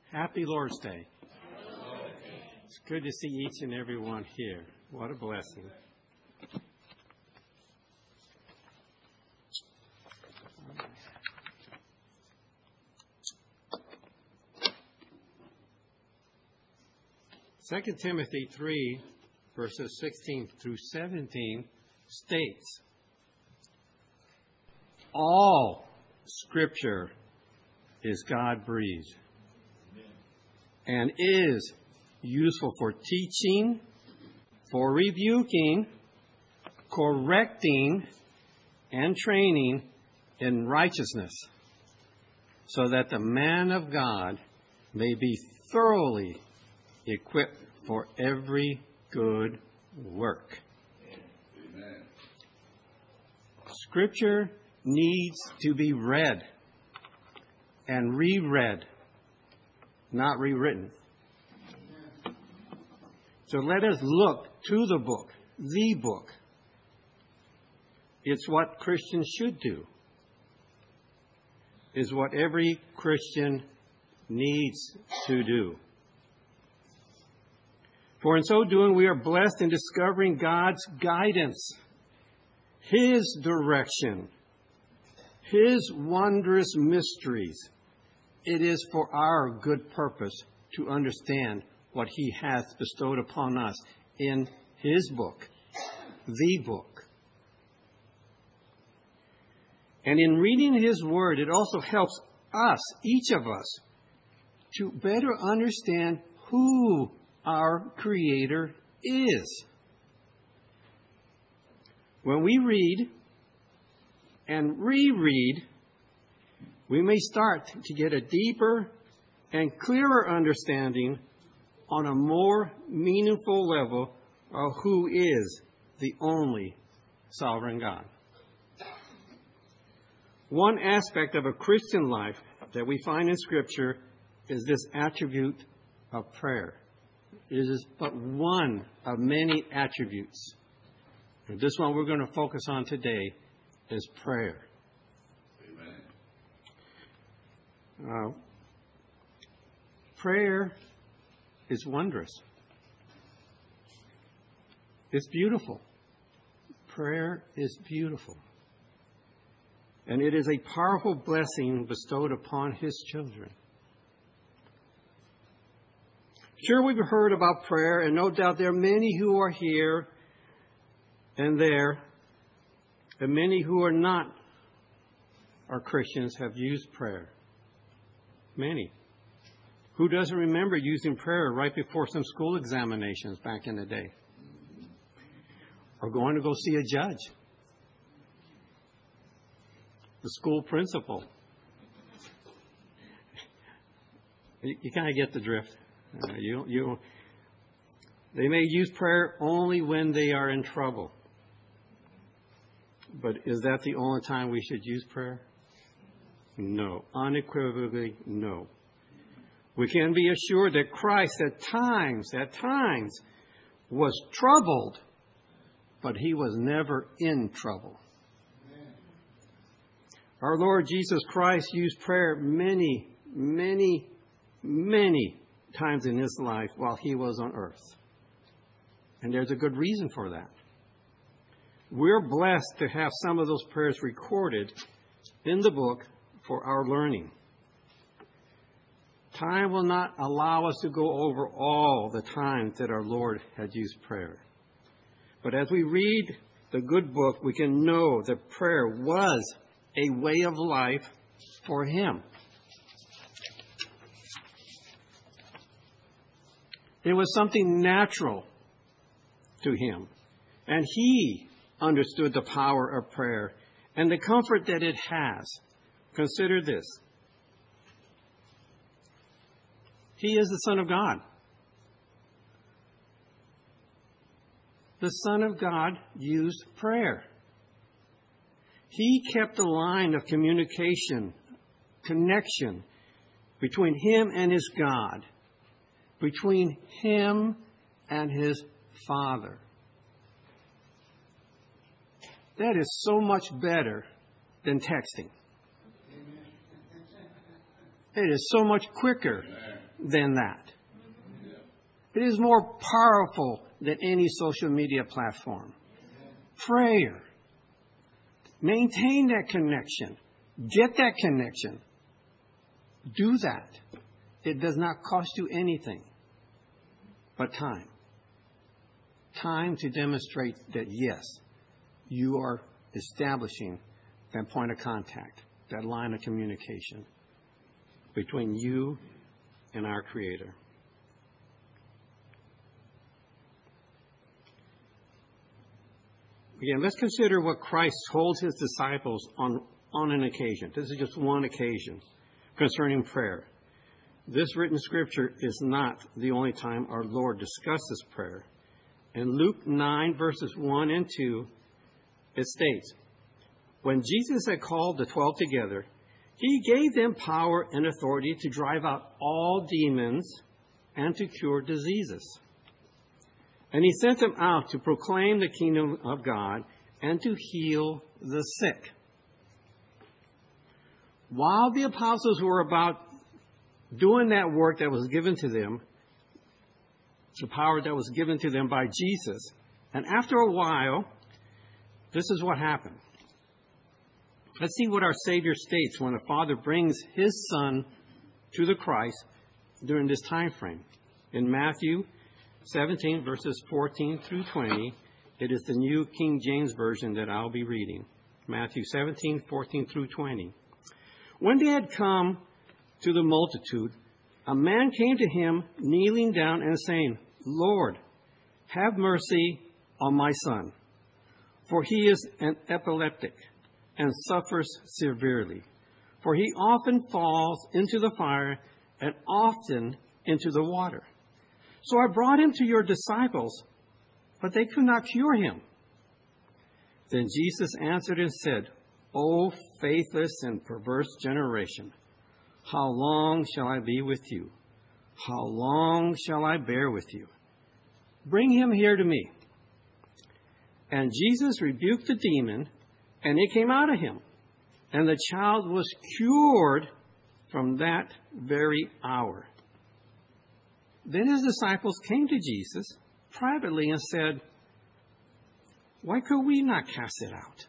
Happy Lord's Day. It's good to see each and every one here. What a blessing. Second Timothy 3, verses 16 through 17 states, all Scripture is God-breathed and is useful for teaching, for rebuking, correcting, and training in righteousness, so that the man of God may be thoroughly equipped for every good work. Amen. Scripture needs to be read and reread, not rewritten. So let us look to the book, the book. It's what Christians should do. It's what every Christian needs to do. For in so doing, we are blessed in discovering God's guidance, His direction, His wondrous mysteries. It is for our good purpose to understand what He hath bestowed upon us in His book, the book. And in reading His Word, it also helps us, each of us, to better understand who our Creator is. When we read and reread, we may start to get a deeper and clearer understanding on a more meaningful level of who is the only sovereign God. One aspect of a Christian life that we find in Scripture is this attribute of prayer. It is but one of many attributes. And this one we're going to focus on today is prayer. Amen. Prayer is wondrous. It's beautiful. Prayer is beautiful. And it is a powerful blessing bestowed upon His children. Sure, we've heard about prayer, and no doubt there are many who are here and there, and many who are not are Christians have used prayer. Many. Who doesn't remember using prayer right before some school examinations back in the day? Or going to go see a judge, the school principal. You kind of get the drift. They may use prayer only when they are in trouble. But is that the only time we should use prayer? No. Unequivocally, no. We can be assured that Christ at times, was troubled, but He was never in trouble. Amen. Our Lord Jesus Christ used prayer many, many, many times in His life while He was on earth. And there's a good reason for that. We're blessed to have some of those prayers recorded in the book for our learning. Time will not allow us to go over all the times that our Lord had used prayer. But as we read the good book, we can know that prayer was a way of life for Him. It was something natural to Him. And He understood the power of prayer and the comfort that it has. Consider this. He is the Son of God. The Son of God used prayer. He kept the line of communication, connection between Him and His God, between Him and His Father. That is so much better than texting. It is so much quicker than that. It is more powerful than any social media platform. Prayer. Maintain that connection. Get that connection. Do that. It does not cost you anything but time. Time to demonstrate that, yes, you are establishing that point of contact, that line of communication between you and our Creator. Again, let's consider what Christ told his disciples on an occasion. This is just one occasion concerning prayer. This written scripture is not the only time our Lord discusses prayer. In Luke 9, verses 1 and 2, it states, when Jesus had called the 12 together, he gave them power and authority to drive out all demons and to cure diseases. And he sent them out to proclaim the kingdom of God and to heal the sick. While the apostles were about doing that work that was given to them, the power that was given to them by Jesus, and after a while, this is what happened. Let's see what our Savior states when a father brings his son to the Christ during this time frame. In Matthew 17, verses 14 through 20, it is the New King James Version that I'll be reading. Matthew 17, 14 through 20. When they had come to the multitude, a man came to him, kneeling down and saying, Lord, have mercy on my son, for he is an epileptic and suffers severely. For he often falls into the fire and often into the water. So I brought him to your disciples, but they could not cure him. Then Jesus answered and said, O faithless and perverse generation, how long shall I be with you? How long shall I bear with you? Bring him here to me. And Jesus rebuked the demon, and it came out of him. And the child was cured from that very hour. Then his disciples came to Jesus privately and said, why could we not cast it out?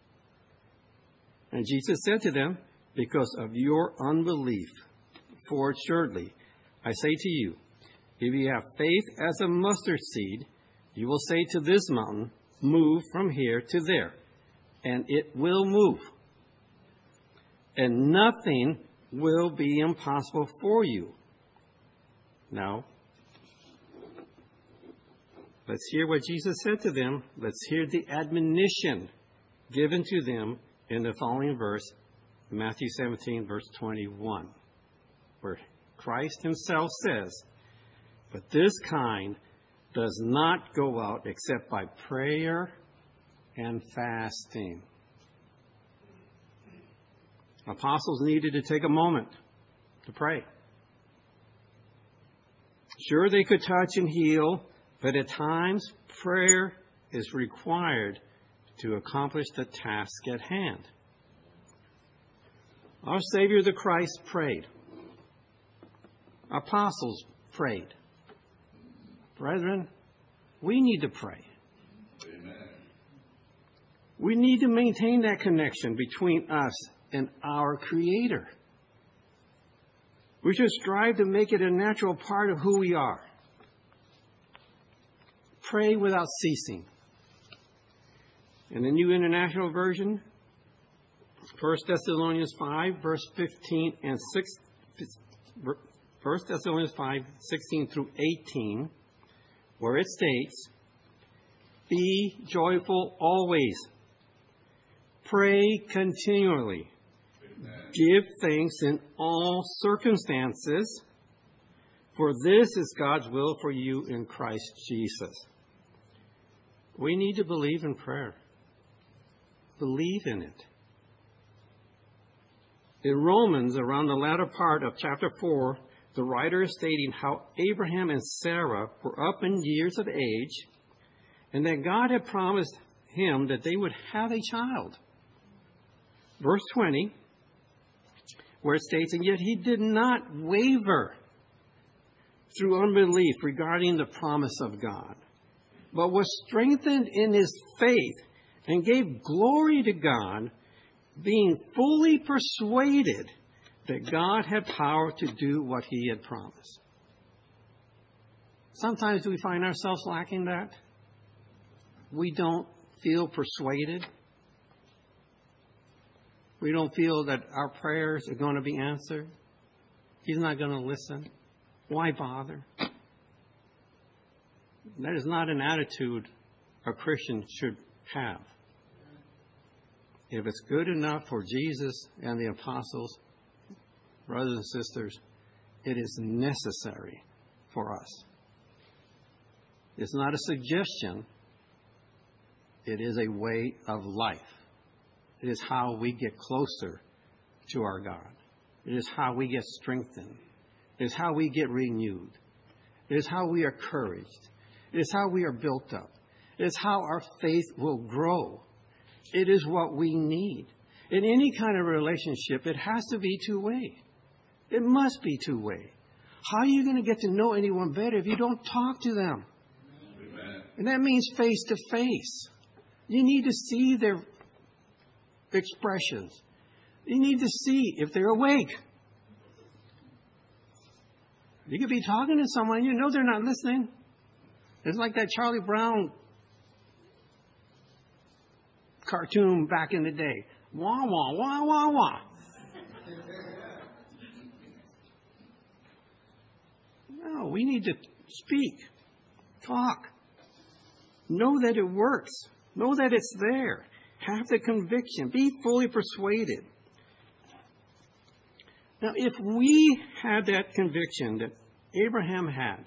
And Jesus said to them, because of your unbelief. For assuredly, I say to you, if you have faith as a mustard seed, you will say to this mountain, move from here to there, and it will move. And nothing will be impossible for you. Now, let's hear what Jesus said to them. Let's hear the admonition given to them in the following verse, Matthew 17, verse 21, where Christ himself says, but this kind does not go out except by prayer and fasting. Apostles needed to take a moment to pray. Sure, they could touch and heal, but at times prayer is required to accomplish the task at hand. Our Savior the Christ prayed. Apostles prayed. Brethren, we need to pray. Amen. We need to maintain that connection between us and our Creator. We should strive to make it a natural part of who we are. Pray without ceasing. In the New International Version, 1 Thessalonians 5, verse 15 and 6, 1 Thessalonians 5, 16 through 18, where it states, be joyful always. Pray continually. Amen. Give thanks in all circumstances, for this is God's will for you in Christ Jesus. We need to believe in prayer. Believe in it. In Romans, around the latter part of chapter 4, the writer is stating how Abraham and Sarah were up in years of age and that God had promised him that they would have a child. Verse 20, where it states, and yet he did not waver through unbelief regarding the promise of God, but was strengthened in his faith and gave glory to God, being fully persuaded that God had power to do what he had promised. Sometimes we find ourselves lacking that. We don't feel persuaded. We don't feel that our prayers are going to be answered. He's not going to listen. Why bother? That is not an attitude a Christian should have. If it's good enough for Jesus and the apostles, brothers and sisters, it is necessary for us. It's not a suggestion. It is a way of life. It is how we get closer to our God. It is how we get strengthened. It is how we get renewed. It is how we are encouraged. It is how we are built up. It is how our faith will grow. It is what we need. In any kind of relationship, it has to be two-way. It must be two-way. How are you going to get to know anyone better if you don't talk to them? Amen. And that means face-to-face. You need to see their expressions. You need to see if they're awake. You could be talking to someone, you know they're not listening. It's like that Charlie Brown cartoon back in the day. Wah, wah, wah, wah, wah. No, we need to speak, talk. Know that it works. Know that it's there. Have the conviction. Be fully persuaded. Now, if we had that conviction that Abraham had,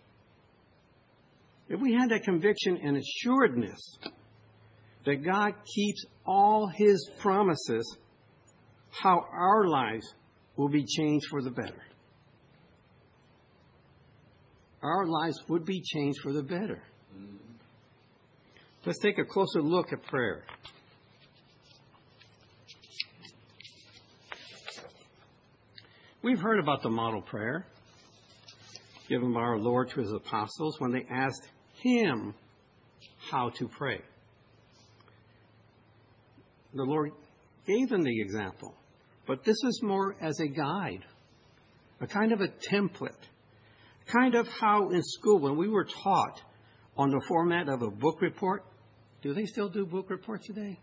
if we had that conviction and assuredness that God keeps all his promises, how our lives will be changed for the better. Our lives would be changed for the better. Let's take a closer look at prayer. We've heard about the model prayer given by our Lord to his apostles when they asked him how to pray. The Lord gave them the example, but this was more as a guide, a kind of a template, kind of how in school when we were taught on the format of a book report. Do they still do book reports today?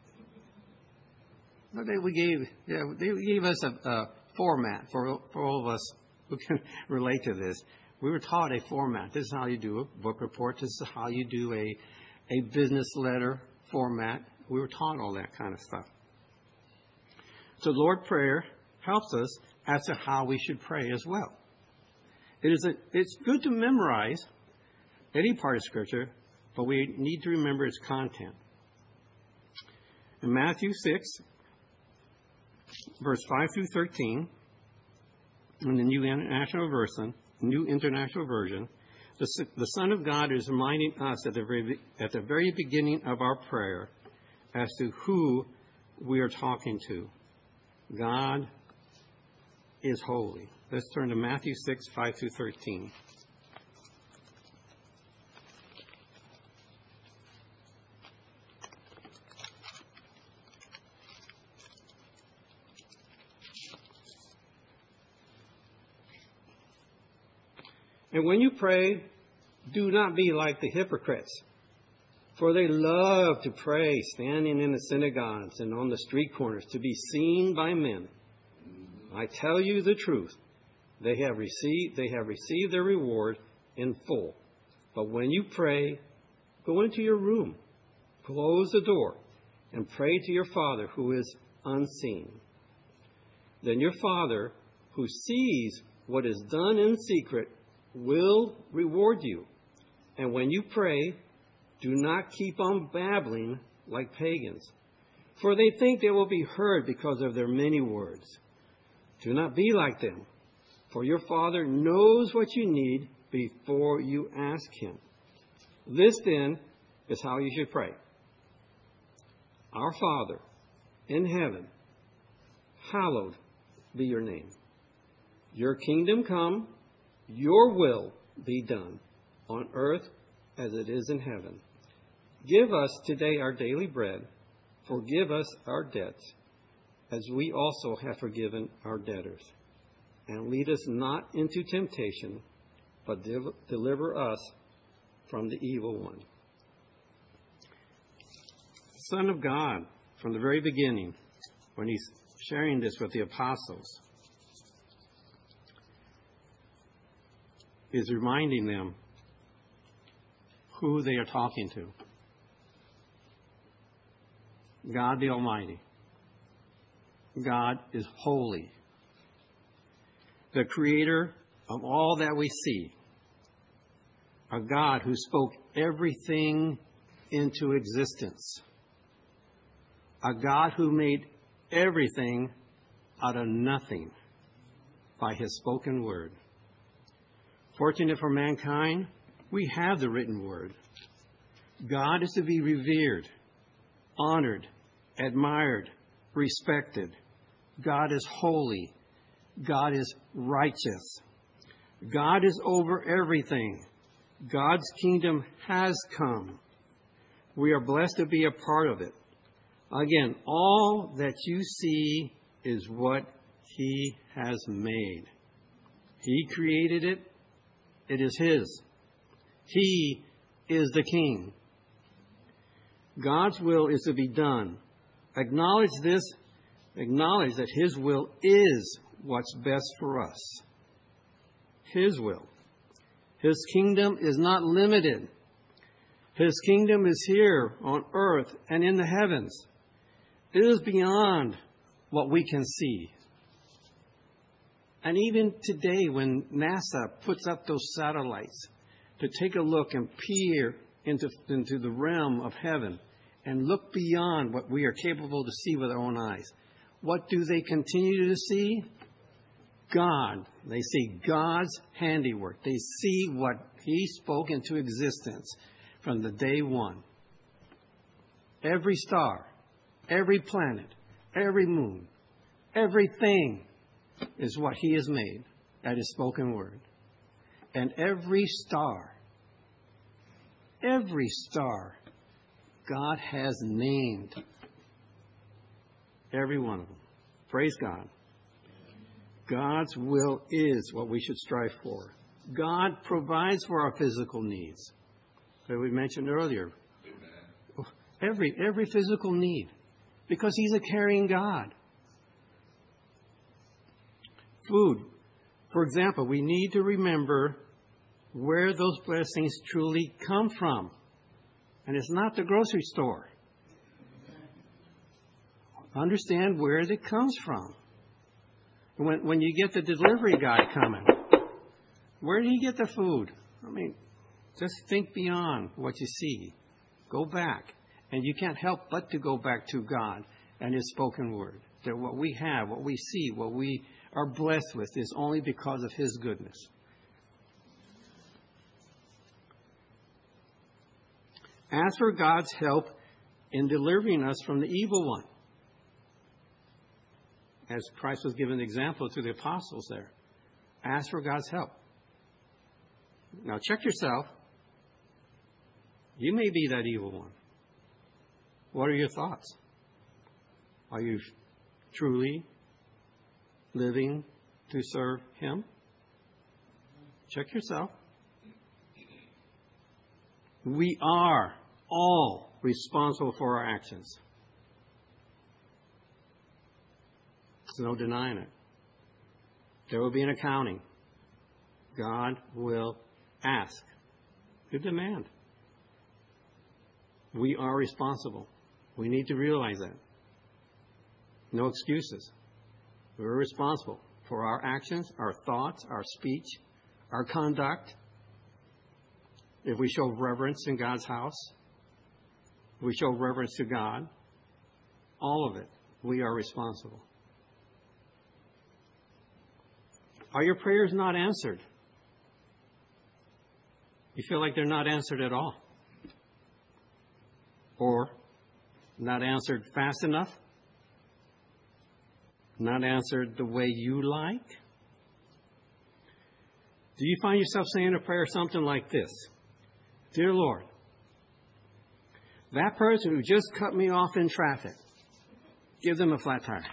They gave us a format for all of us who can relate to this. We were taught a format. This is how you do a book report. This is how you do a business letter format. We were taught all that kind of stuff. So Lord prayer helps us as to how we should pray as well. It's good to memorize any part of Scripture, but we need to remember its content. In Matthew 6, verse 5 through 13, in the New International Version, the Son of God is reminding us at the very beginning of our prayer as to who we are talking to. God is holy. Let's turn to Matthew 6, 5 through 13. And when you pray, do not be like the hypocrites, for they love to pray standing in the synagogues and on the street corners to be seen by men. I tell you the truth, they have received their reward in full. But when you pray, go into your room, close the door, and pray to your Father who is unseen. Then your Father, who sees what is done in secret, will reward you. And when you pray, do not keep on babbling like pagans, for they think they will be heard because of their many words. Do not be like them, for your Father knows what you need before you ask him. This then is how you should pray. Our Father in heaven, hallowed be your name. Your kingdom come, your will be done on earth as it is in heaven. Give us today our daily bread. Forgive us our debts, as we also have forgiven our debtors. And lead us not into temptation, but deliver us from the evil one. The Son of God, from the very beginning, when he's sharing this with the apostles, is reminding them who they are talking to. God the Almighty. God is holy. The creator of all that we see. A God who spoke everything into existence. A God who made everything out of nothing by his spoken word. Fortunate for mankind, we have the written word. God is to be revered, honored, admired, respected. God is holy. God is righteous. God is over everything. God's kingdom has come. We are blessed to be a part of it. Again, all that you see is what he has made. He created it. It is his. He is the king. God's will is to be done. Acknowledge this. Acknowledge that his will is what's best for us. His will. His kingdom is not limited. His kingdom is here on earth and in the heavens. It is beyond what we can see. And even today, when NASA puts up those satellites to take a look and peer into the realm of heaven and look beyond what we are capable to see with our own eyes, what do they continue to see? God. They see God's handiwork. They see what he spoke into existence from the day one. Every star, every planet, every moon, everything is what he has made at his spoken word. And every star, God has named. Every one of them. Praise God. God's will is what we should strive for. God provides for our physical needs. That we mentioned earlier. Every physical need. Because he's a caring God. Food. For example, we need to remember where those blessings truly come from. And it's not the grocery store. Understand where it comes from. When you get the delivery guy coming, where did he get the food? I mean, just think beyond what you see. Go back. And you can't help but to go back to God and his spoken word. That what we have, what we see, what we are blessed with is only because of his goodness. Ask for God's help in delivering us from the evil one. As Christ was giving an example to the apostles there. Ask for God's help. Now check yourself. You may be that evil one. What are your thoughts? Are you truly living to serve him? Check yourself. We are all responsible for our actions. There's no denying it. There will be an accounting. God will ask. Good demand. We are responsible. We need to realize that. No excuses. We're responsible for our actions, our thoughts, our speech, our conduct. If we show reverence in God's house, if we show reverence to God, all of it, we are responsible. Are your prayers not answered? You feel like they're not answered at all? Or not answered fast enough? Not answered the way you like? Do you find yourself saying a prayer something like this? Dear Lord, that person who just cut me off in traffic, give them a flat tire.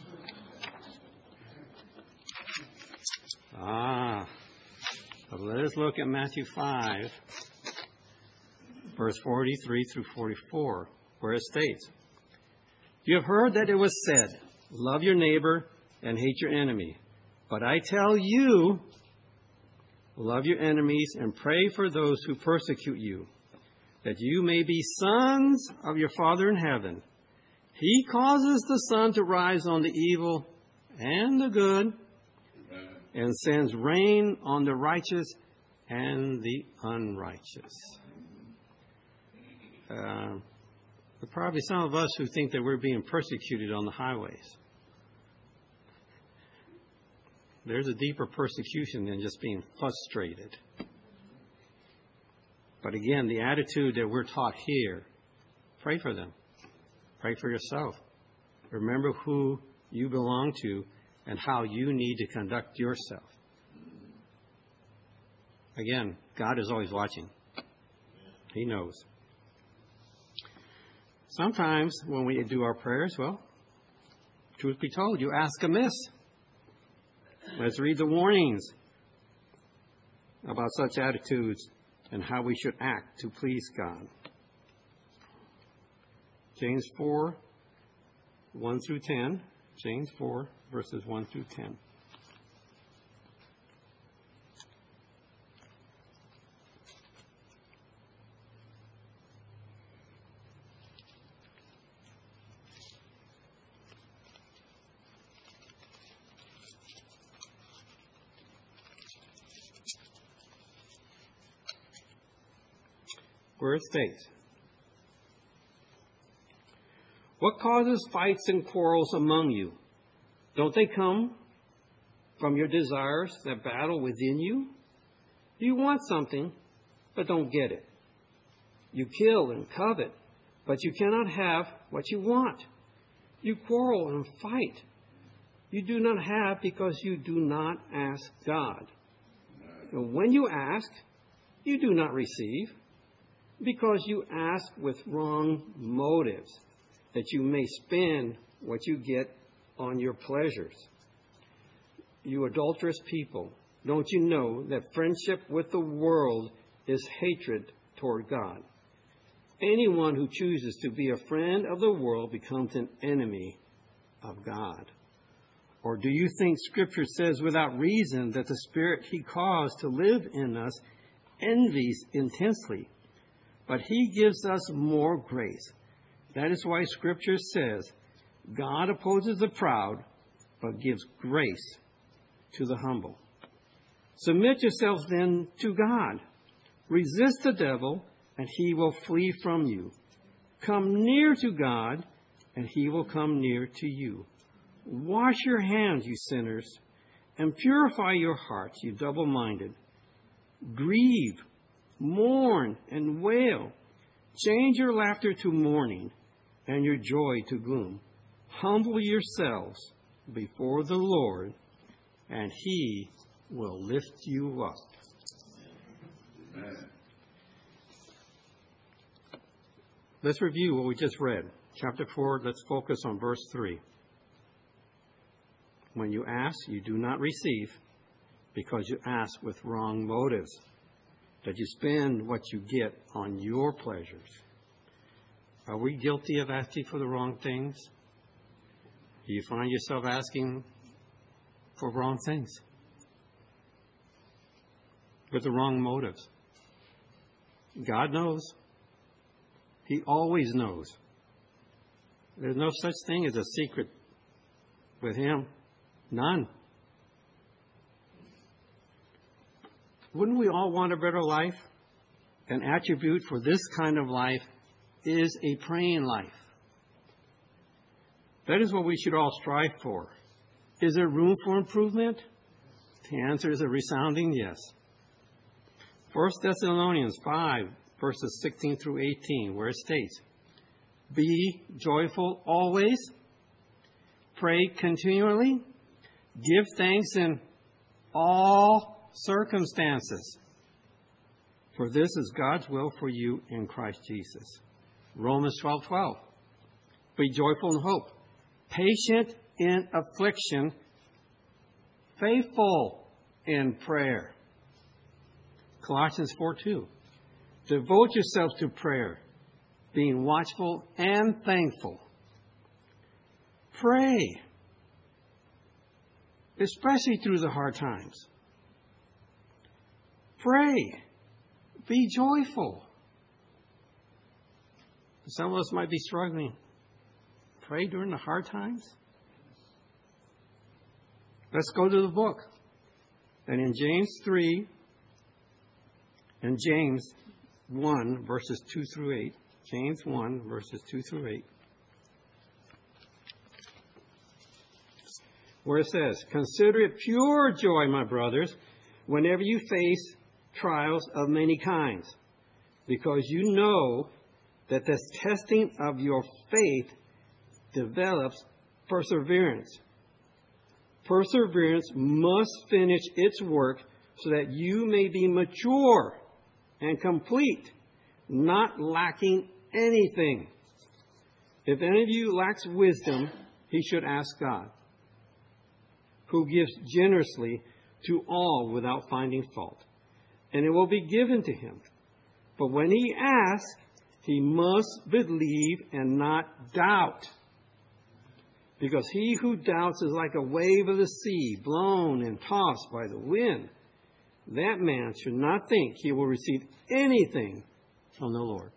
But let us look at Matthew 5, verse 43 through 44, where it states, You have heard that it was said, love your neighbor and hate your enemy. But I tell you, love your enemies and pray for those who persecute you, that you may be sons of your Father in heaven. He causes the sun to rise on the evil and the good, and sends rain on the righteous and the unrighteous. There are probably some of us who think that we're being persecuted on the highways. There's a deeper persecution than just being frustrated. But again, the attitude that we're taught here, pray for them. Pray for yourself. Remember who you belong to and how you need to conduct yourself. Again, God is always watching. He knows. Sometimes when we do our prayers, well, truth be told, you ask amiss. Let's read the warnings about such attitudes and how we should act to please God. James 4, 1 through 10. James 4, verses 1 through 10. Where it states, What causes fights and quarrels among you? Don't they come from your desires that battle within you? You want something, but don't get it. You kill and covet, but you cannot have what you want. You quarrel and fight. You do not have because you do not ask God. And when you ask, you do not receive, because you ask with wrong motives, that you may spend what you get on your pleasures. You adulterous people, don't you know that friendship with the world is hatred toward God? Anyone who chooses to be a friend of the world becomes an enemy of God. Or do you think Scripture says without reason that the Spirit He caused to live in us envies intensely? But He gives us more grace. That is why Scripture says, God opposes the proud, but gives grace to the humble. Submit yourselves then to God. Resist the devil, and he will flee from you. Come near to God, and He will come near to you. Wash your hands, you sinners, and purify your hearts, you double-minded. Grieve, mourn, and wail. Change your laughter to mourning and your joy to gloom. Humble yourselves before the Lord, and He will lift you up. Amen. Let's review what we just read. Chapter 4, let's focus on verse 3. When you ask, you do not receive, because you ask with wrong motives, that you spend what you get on your pleasures. Are we guilty of asking for the wrong things? Do you find yourself asking for wrong things with the wrong motives? God knows. He always knows. There's no such thing as a secret with Him. None. Wouldn't we all want a better life? An attribute for this kind of life is a praying life. That is what we should all strive for. Is there room for improvement? The answer is a resounding yes. 1 Thessalonians 5, verses 16 through 18, where it states, Be joyful always, pray continually, give thanks in all circumstances. For this is God's will for you in Christ Jesus. Romans 12:12. Be joyful in hope, patient in affliction, faithful in prayer. Colossians 4:2. Devote yourselves to prayer, being watchful and thankful. Pray, especially through the hard times. Pray. Be joyful. Some of us might be struggling. Pray during the hard times. Let's go to the book. And in James 3 and James 1, verses 2 through 8. James 1, verses 2 through 8. Where it says, consider it pure joy, my brothers, whenever you face trials of many kinds, because you know that the testing of your faith develops perseverance. Perseverance must finish its work so that you may be mature and complete, not lacking anything. If any of you lacks wisdom, he should ask God, who gives generously to all without finding fault, and it will be given to him. But when he asks, he must believe and not doubt. Because he who doubts is like a wave of the sea, blown and tossed by the wind. That man should not think he will receive anything from the Lord.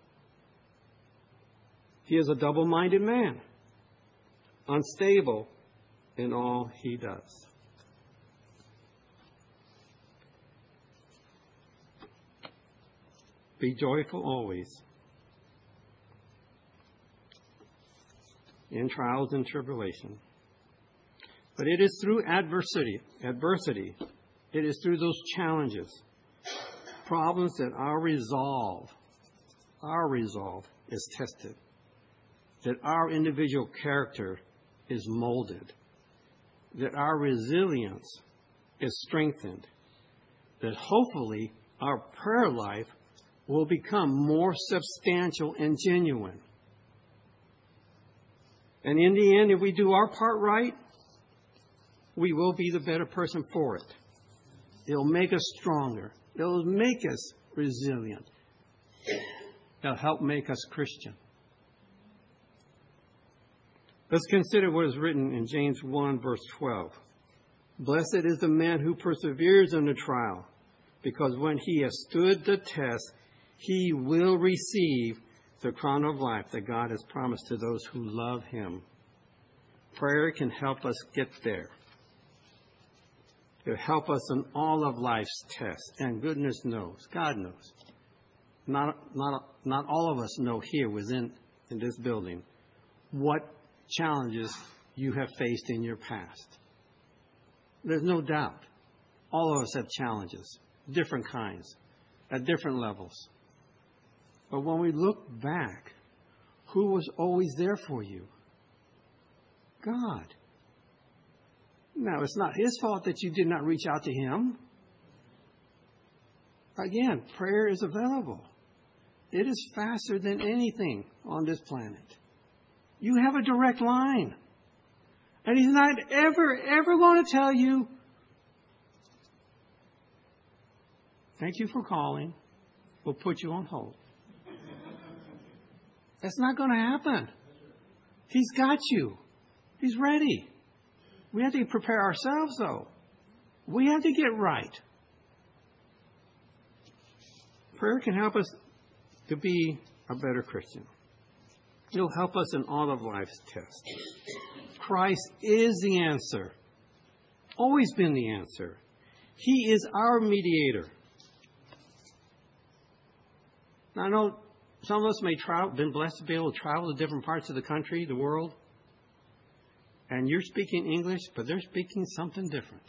He is a double-minded man, unstable in all he does. Be joyful always in trials and tribulation. But it is through adversity, it is through those challenges, problems that our resolve is tested, that our individual character is molded, that our resilience is strengthened, that hopefully our prayer life will become more substantial and genuine. And in the end, if we do our part right, we will be the better person for it. It'll make us stronger. It'll make us resilient. It'll help make us Christian. Let's consider what is written in James 1, verse 12. Blessed is the man who perseveres in the trial, because when he has stood the test, he will receive the crown of life that God has promised to those who love him. Prayer can help us get there. It'll help us in all of life's tests. And goodness knows, God knows. Not all of us know here within in this building what challenges you have faced in your past. There's no doubt. All of us have challenges, different kinds, at different levels. But when we look back, who was always there for you? God. Now, it's not his fault that you did not reach out to him. Again, prayer is available. It is faster than anything on this planet. You have a direct line. And he's not ever going to tell you, thank you for calling. We'll put you on hold. That's not going to happen. He's got you. He's ready. We have to prepare ourselves, though. We have to get right. Prayer can help us to be a better Christian. It'll help us in all of life's tests. Christ is the answer. Always been the answer. He is our mediator. Now, I know some of us may been blessed to be able to travel to different parts of the country, the world. And you're speaking English, but they're speaking something different.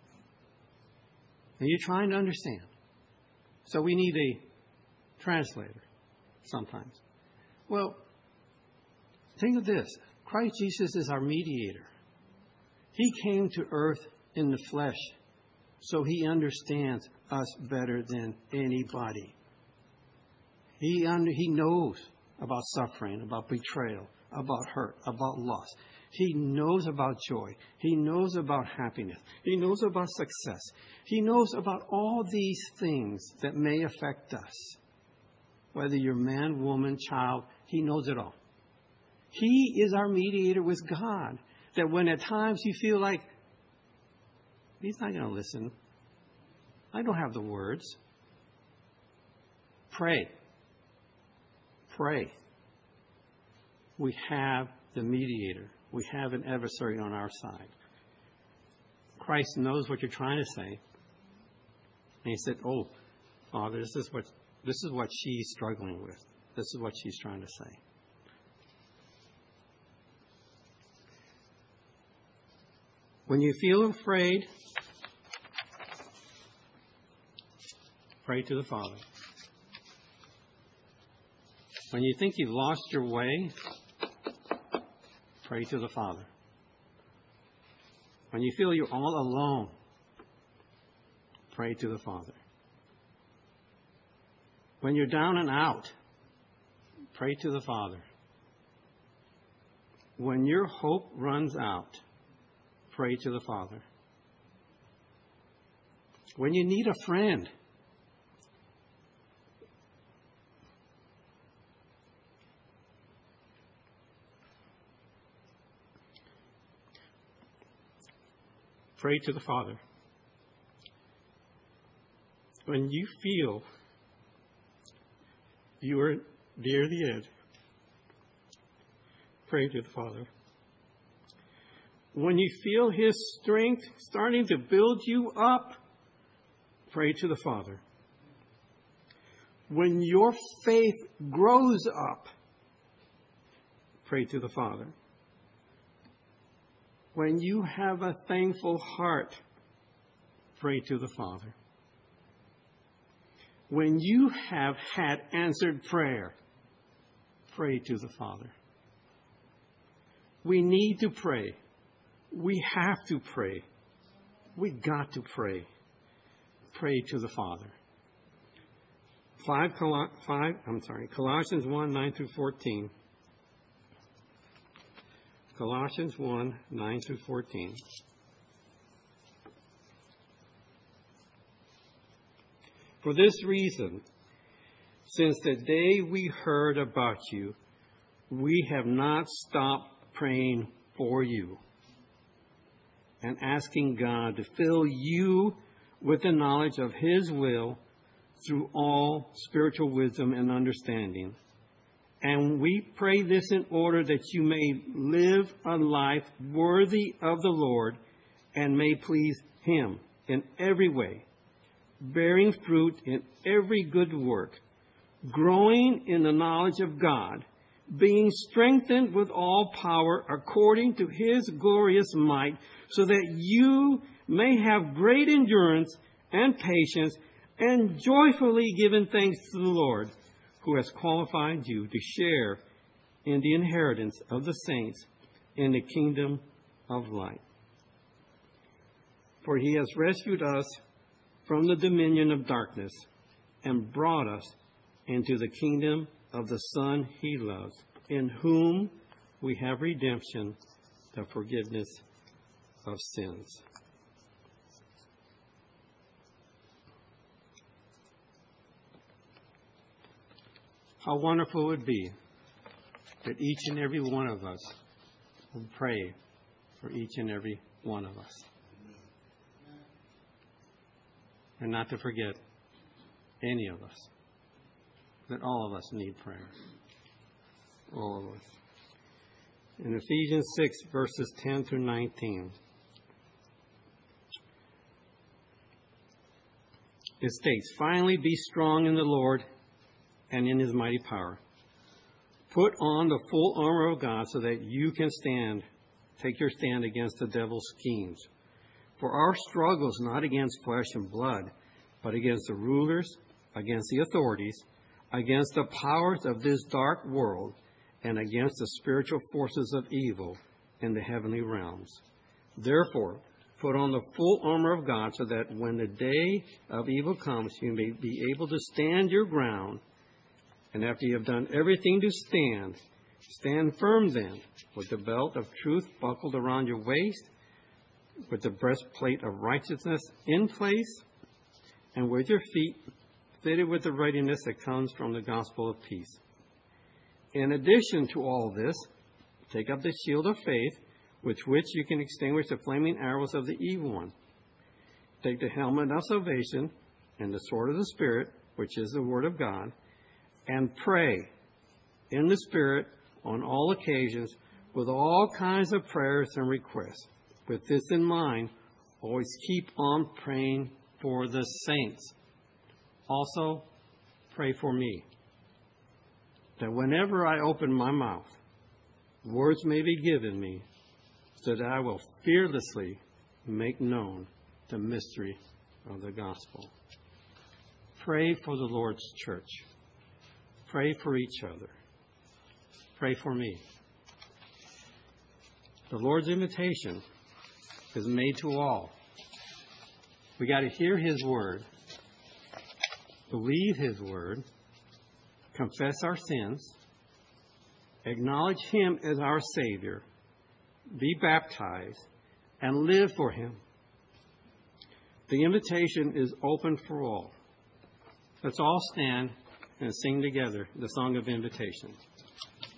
And you're trying to understand. So we need a translator sometimes. Well, think of this. Christ Jesus is our mediator. He came to earth in the flesh So he understands us better than anybody. He knows about suffering, about betrayal, about hurt, about loss. He knows about joy. He knows about happiness. He knows about success. He knows about all these things that may affect us. Whether you're man, woman, child, he knows it all. He is our mediator with God. That when at times you feel like, he's not going to listen. I don't have the words. Pray. Pray. We have the mediator. We have an adversary on our side. Christ knows what you're trying to say. And he said, oh, Father, this is what she's struggling with. This is what she's trying to say. When you feel afraid, pray to the Father. When you think you've lost your way, pray to the Father. When you feel you're all alone, pray to the Father. When you're down and out, pray to the Father. When your hope runs out, pray to the Father. When you need a friend, pray to the Father. When you feel you are near the end, pray to the Father. When you feel His strength starting to build you up, pray to the Father. When your faith grows up, pray to the Father. When you have a thankful heart, pray to the Father. When you have had answered prayer, pray to the Father. We need to pray. We have to pray. We got to pray. Pray to the Father. Colossians 1, 9 through 14. Colossians 1, 9 through 14. For this reason, since the day we heard about you, we have not stopped praying for you and asking God to fill you with the knowledge of His will through all spiritual wisdom and understanding. And we pray this in order that you may live a life worthy of the Lord and may please Him in every way, bearing fruit in every good work, growing in the knowledge of God, being strengthened with all power according to His glorious might, so that you may have great endurance and patience, and joyfully giving thanks to the Lord, who has qualified you to share in the inheritance of the saints in the kingdom of light. For He has rescued us from the dominion of darkness and brought us into the kingdom of the Son He loves, in whom we have redemption, the forgiveness of sins. How wonderful it would be that each and every one of us would pray for each and every one of us. And not to forget any of us, that all of us need prayer. All of us. In Ephesians 6, verses 10 through 19, it states, "Finally be strong in the Lord and in His mighty power. Put on the full armor of God so that you can take your stand against the devil's schemes. For our struggle is not against flesh and blood, but against the rulers, against the authorities, against the powers of this dark world, and against the spiritual forces of evil in the heavenly realms. Therefore, Put on the full armor of God so that when the day of evil comes, you may be able to stand your ground. And after you have done everything to stand, stand firm then, with the belt of truth buckled around your waist, with the breastplate of righteousness in place, and with your feet fitted with the readiness that comes from the gospel of peace. In addition to all this, take up the shield of faith, with which you can extinguish the flaming arrows of the evil one. Take the helmet of salvation and the sword of the Spirit, which is the word of God, and pray in the Spirit on all occasions with all kinds of prayers and requests. With this in mind, always keep on praying for the saints. Also, pray for me, that whenever I open my mouth, words may be given me, so that I will fearlessly make known the mystery of the gospel. Pray for the Lord's church. Pray for each other. Pray for me. The Lord's invitation is made to all. We got to hear His word, believe His word, confess our sins, acknowledge Him as our Savior, be baptized, and live for Him. The invitation is open for all. Let's all stand and sing together the song of invitation.